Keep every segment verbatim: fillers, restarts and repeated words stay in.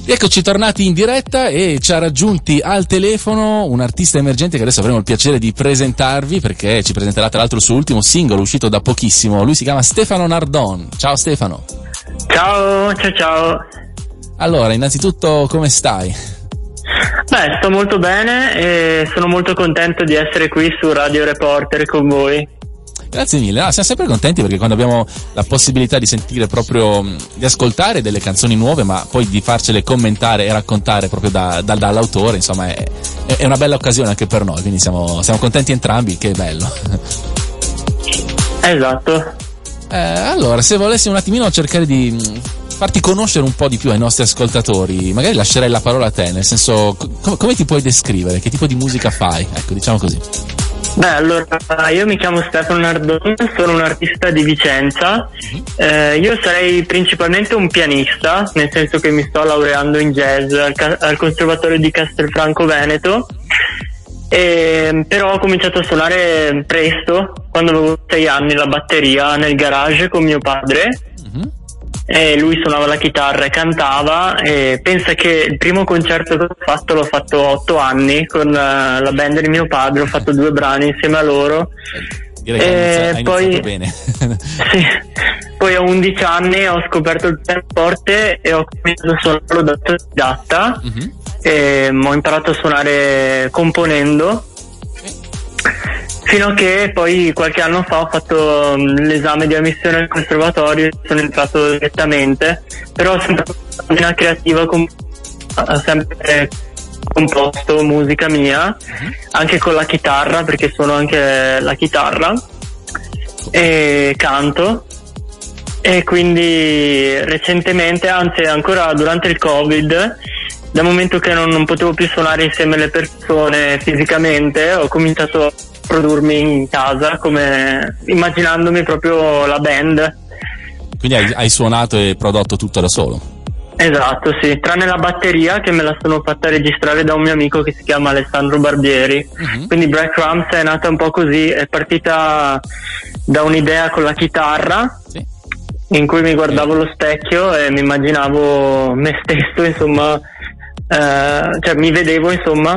Eccoci tornati in diretta e ci ha raggiunti al telefono un artista emergente che adesso avremo il piacere di presentarvi, perché ci presenterà tra l'altro il suo ultimo singolo uscito da pochissimo. Lui si chiama Stefano Nardon. Ciao Stefano. Ciao, ciao ciao. Allora, innanzitutto come stai? Beh, sto molto bene e sono molto contento di essere qui su Radio Reporter con voi. Grazie mille, no, siamo sempre contenti perché quando abbiamo la possibilità di sentire proprio, di ascoltare delle canzoni nuove, ma poi di farcele commentare e raccontare proprio da, da, dall'autore, insomma è, è una bella occasione anche per noi, quindi siamo, siamo contenti entrambi, che bello. Esatto. Eh, allora, se volessi un attimino cercare di farti conoscere un po' di più ai nostri ascoltatori, magari lascerei la parola a te, nel senso, com- come ti puoi descrivere, che tipo di musica fai, ecco, diciamo così. Beh, allora, io mi chiamo Stefano Nardon, sono un artista di Vicenza. Eh, io sarei principalmente un pianista, nel senso che mi sto laureando in jazz al, al Conservatorio di Castelfranco Veneto. E, però ho cominciato a suonare presto, quando avevo sei anni, la batteria nel garage con mio padre. Mm-hmm. E lui suonava la chitarra e cantava, e pensa che il primo concerto che ho fatto l'ho fatto a otto anni con uh, la band di mio padre, ho fatto due brani insieme a loro. Direi che e hai poi, iniziato bene. Sì, poi a undici anni ho scoperto il pianoforte e ho cominciato a suonarlo da autodidatta. Mm-hmm. E ho imparato a suonare componendo, fino a che poi qualche anno fa ho fatto l'esame di ammissione al conservatorio e sono entrato direttamente, però ho sempre una vena creativa, com- ho sempre composto musica mia, anche con la chitarra, perché suono anche la chitarra e canto. E quindi recentemente, anzi ancora durante il Covid, dal momento che non, non potevo più suonare insieme alle persone fisicamente, ho cominciato a produrmi in casa, come immaginandomi proprio la band. Quindi hai, hai suonato e prodotto tutto da solo? Esatto, sì, tranne la batteria che me la sono fatta registrare da un mio amico che si chiama Alessandro Barbieri. Uh-huh. Quindi Breadcrumbs è nata un po' così, è partita da un'idea con la chitarra, sì, in cui mi guardavo allo specchio e mi immaginavo me stesso, insomma, eh, cioè mi vedevo, insomma,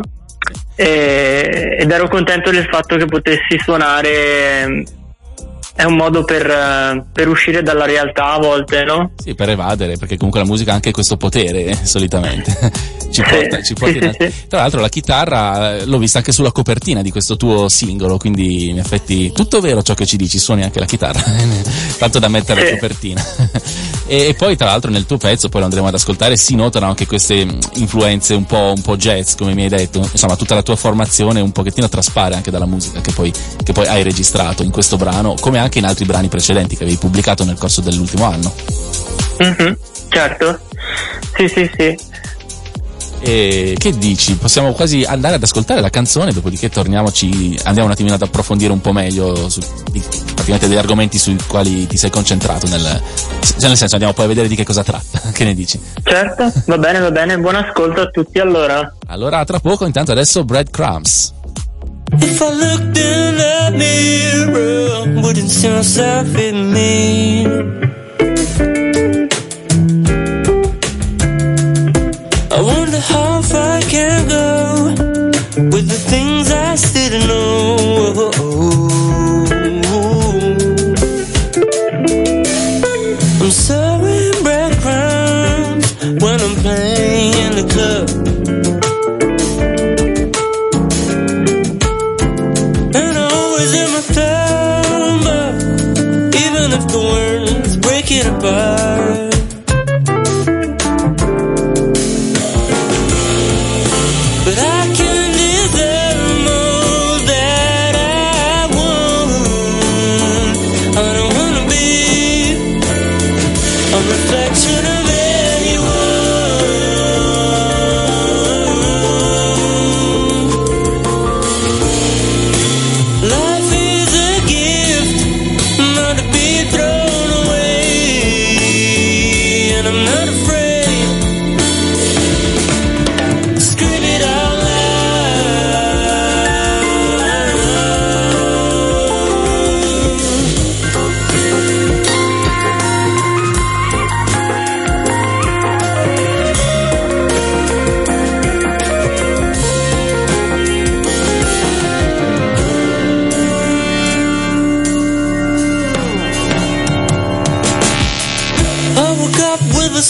e, ed ero contento del fatto che potessi suonare. È un modo per, per uscire dalla realtà a volte, no? Sì, per evadere, perché comunque la musica ha anche questo potere, eh, solitamente. ci porta, sì, ci porta sì, in... sì, sì. Tra l'altro la chitarra l'ho vista anche sulla copertina di questo tuo singolo, quindi in effetti tutto vero ciò che ci dici, suoni anche la chitarra, tanto da mettere sì. la copertina. e, e poi tra l'altro nel tuo pezzo, poi lo andremo ad ascoltare, si notano anche queste influenze un po', un po' jazz, come mi hai detto. Insomma, tutta la tua formazione un pochettino traspare anche dalla musica che poi, che poi hai registrato in questo brano, come anche in altri brani precedenti che avevi pubblicato nel corso dell'ultimo anno. Mm-hmm, certo, sì sì sì. E che dici? Possiamo quasi andare ad ascoltare la canzone, dopodiché torniamoci, andiamo un attimino ad approfondire un po' meglio su, di, praticamente degli argomenti sui quali ti sei concentrato, nel, cioè nel senso andiamo poi a vedere di che cosa tratta. Che ne dici? Certo, va bene va bene, buon ascolto a tutti allora. Allora tra poco, intanto adesso Breadcrumbs. If I looked in the mirror, wouldn't see myself in me. I wonder how far I can go with the things I still know. I'm serving breadcrumbs when I'm playing in the club. The words break it apart. But I can deserve more that I want. I don't wanna be a reflection of anyone.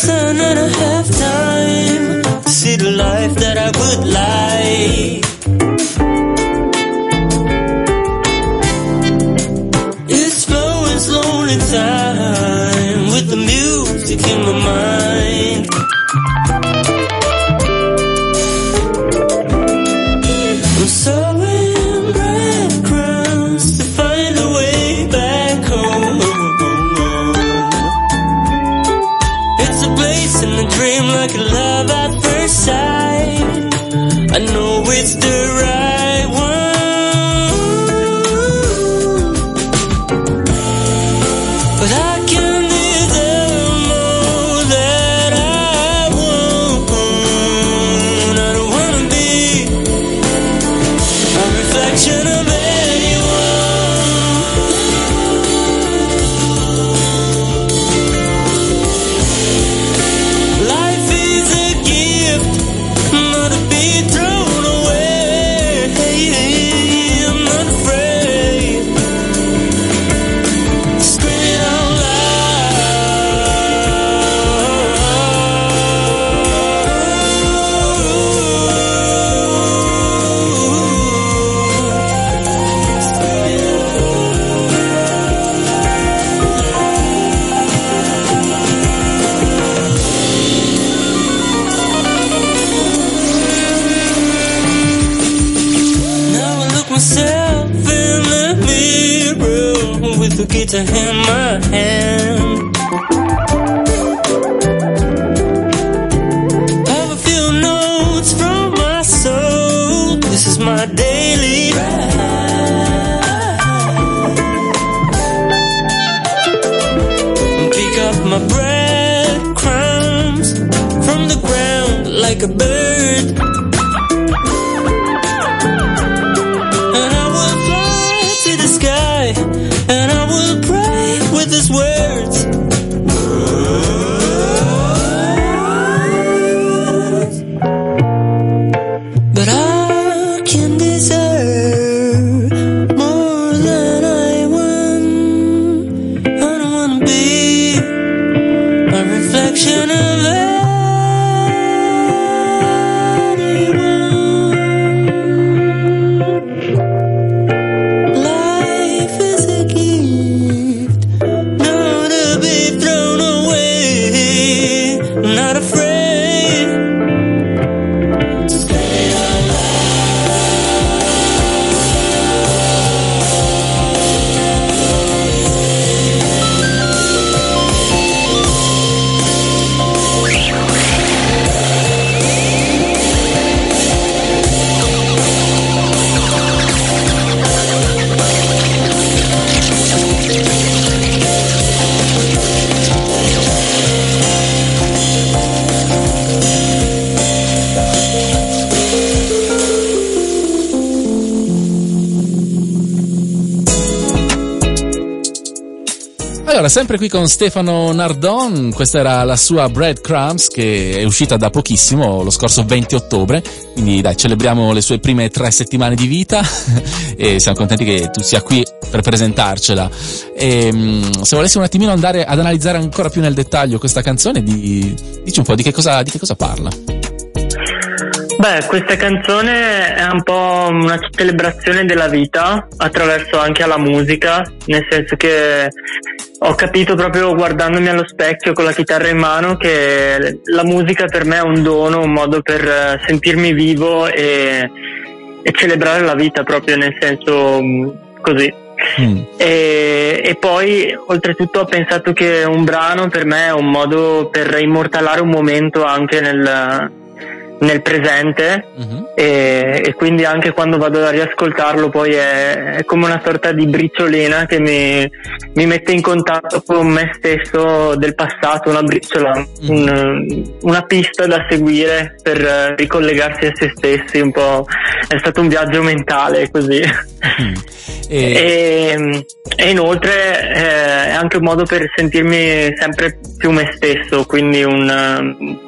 sun and I have time to see the life that I would like. It's flowing slowly in time with the music in my mind. I'm sowing breadcrumbs to find a way back home. It's a place and a dream like a love at first sight. I know it's the right one, but I can't deserve more that I want. I don't wanna be a reflection of anyone. Life is a gift, not to be thrown away. I'm not afraid to scream it out Now I look myself in the mirror with the guitar in my hand. Have a few notes from my soul. This is my daily ride. Pick up my breadcrumbs from the ground like a bird. And I will fly to the sky, and I will pray with his words. But I can deserve more than I want. I don't wanna be a reflection of anyone. Life is a gift, not to be thrown away. I'm not afraid to stay Allora, sempre qui con Stefano Nardon, questa era la sua Breadcrumbs, che è uscita da pochissimo, lo scorso venti ottobre, quindi dai, celebriamo le sue prime tre settimane di vita e siamo contenti che tu sia qui per presentarcela. E, se volessi un attimino andare ad analizzare ancora più nel dettaglio questa canzone, di, dici un po' di che cosa, di che cosa parla. Beh, questa canzone è un po' una celebrazione della vita attraverso anche la musica, nel senso che ho capito proprio guardandomi allo specchio con la chitarra in mano che la musica per me è un dono, un modo per sentirmi vivo e, e celebrare la vita proprio, nel senso così. Mm. E, e poi oltretutto ho pensato che un brano per me è un modo per immortalare un momento anche nel nel presente, mm-hmm. e, e quindi anche quando vado a riascoltarlo poi è, è come una sorta di briciolina che mi, mi mette in contatto con me stesso del passato, una briciola, mm-hmm. un, una pista da seguire per ricollegarsi a se stessi, un po' è stato un viaggio mentale così. Mm-hmm. e... E, e inoltre eh, è anche un modo per sentirmi sempre più me stesso, quindi un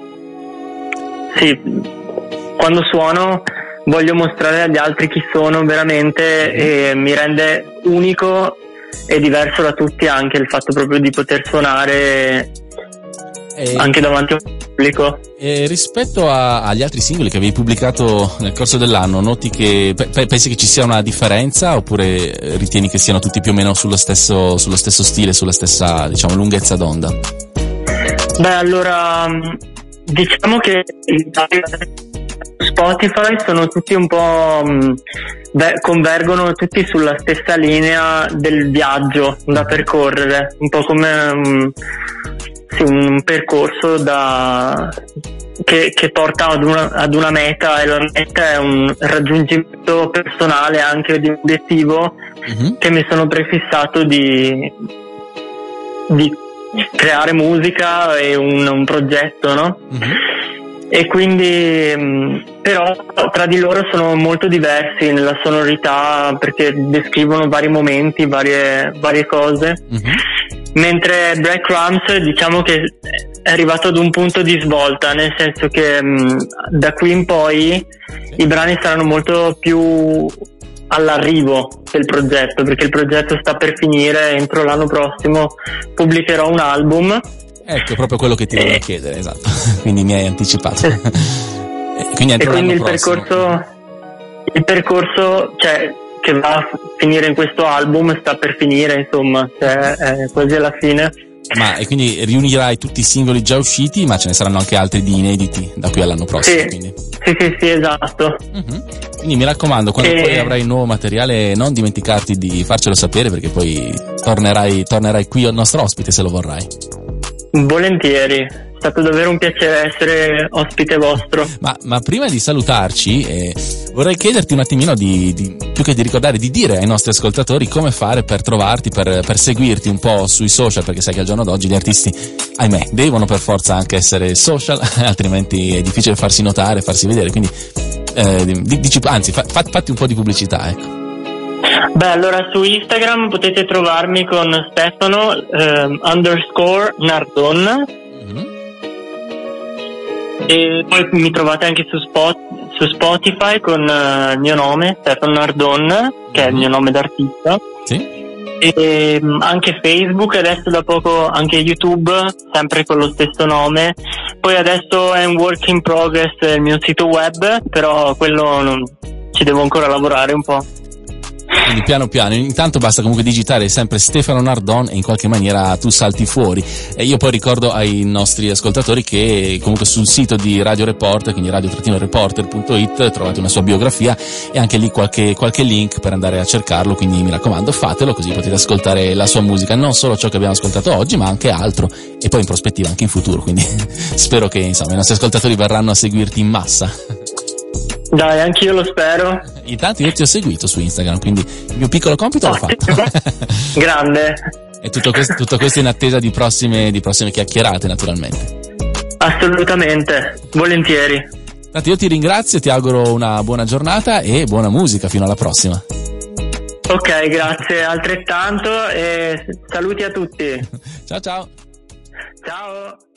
sì, quando suono voglio mostrare agli altri chi sono veramente e mi rende unico e diverso da tutti anche il fatto proprio di poter suonare e, anche davanti a un pubblico. E rispetto a, agli altri singoli che avevi pubblicato nel corso dell'anno, noti che pe, pensi che ci sia una differenza oppure ritieni che siano tutti più o meno sullo stesso, sullo stesso stile, sulla stessa, diciamo, lunghezza d'onda? Beh, allora diciamo che Spotify sono tutti un po' beh, convergono tutti sulla stessa linea del viaggio da percorrere, un po' come um, sì, un percorso da che, che porta ad una, ad una meta, e la meta è un raggiungimento personale anche di un obiettivo mm-hmm. che mi sono prefissato di di creare musica e un, un progetto, no? Mm-hmm. E quindi però tra di loro sono molto diversi nella sonorità, perché descrivono vari momenti, varie, varie cose. Mm-hmm. Mentre Breadcrumbs diciamo che è arrivato ad un punto di svolta, nel senso che mh, da qui in poi i brani saranno molto più all'arrivo del progetto, perché il progetto sta per finire. Entro l'anno prossimo pubblicherò un album. Ecco, proprio quello che ti volevo eh. chiedere, esatto. Quindi mi hai anticipato. Eh. quindi e quindi il prossimo. percorso il percorso cioè che va a finire in questo album sta per finire, insomma, cioè, è quasi alla fine. Ma e quindi riunirai tutti i singoli già usciti, ma ce ne saranno anche altri di inediti da qui all'anno prossimo? Sì, quindi. sì, sì, sì, esatto. Uh-huh. Quindi mi raccomando, quando e... poi avrai il nuovo materiale, non dimenticarti di farcelo sapere, perché poi tornerai, tornerai qui al nostro ospite se lo vorrai. Volentieri, è stato davvero un piacere essere ospite vostro. Ma, ma prima di salutarci eh, vorrei chiederti un attimino di, di più che di ricordare, di dire ai nostri ascoltatori come fare per trovarti, per, per seguirti un po' sui social, perché sai che al giorno d'oggi gli artisti, ahimè, devono per forza anche essere social, altrimenti è difficile farsi notare, farsi vedere, quindi eh, dici, anzi fa, fatti un po' di pubblicità, ecco. Beh, allora su Instagram potete trovarmi con Stefano eh, underscore Nardon mm-hmm. e poi mi trovate anche su, Spot, su Spotify con uh, il mio nome, Stefano Nardon, che mm-hmm. è il mio nome d'artista. Sì. E um, anche Facebook, adesso da poco anche YouTube, sempre con lo stesso nome. Poi adesso è un work in progress il mio sito web, però quello non, ci devo ancora lavorare un po'. Quindi piano piano, intanto basta comunque digitare sempre Stefano Nardon e in qualche maniera tu salti fuori. E io poi ricordo ai nostri ascoltatori che comunque sul sito di Radio Reporter, quindi radio reporter punto it, trovate una sua biografia e anche lì qualche, qualche link per andare a cercarlo, quindi mi raccomando fatelo, così potete ascoltare la sua musica, non solo ciò che abbiamo ascoltato oggi ma anche altro, e poi in prospettiva anche in futuro, quindi spero che insomma i nostri ascoltatori verranno a seguirti in massa. Dai, anch'io lo spero. Intanto io ti ho seguito su Instagram, quindi il mio piccolo compito l'ho fatto. Grande. E tutto questo, tutto questo in attesa di prossime, di prossime chiacchierate, naturalmente. Assolutamente, volentieri. Tanto io ti ringrazio, ti auguro una buona giornata e buona musica, fino alla prossima. Ok, grazie altrettanto e saluti a tutti. Ciao ciao. Ciao.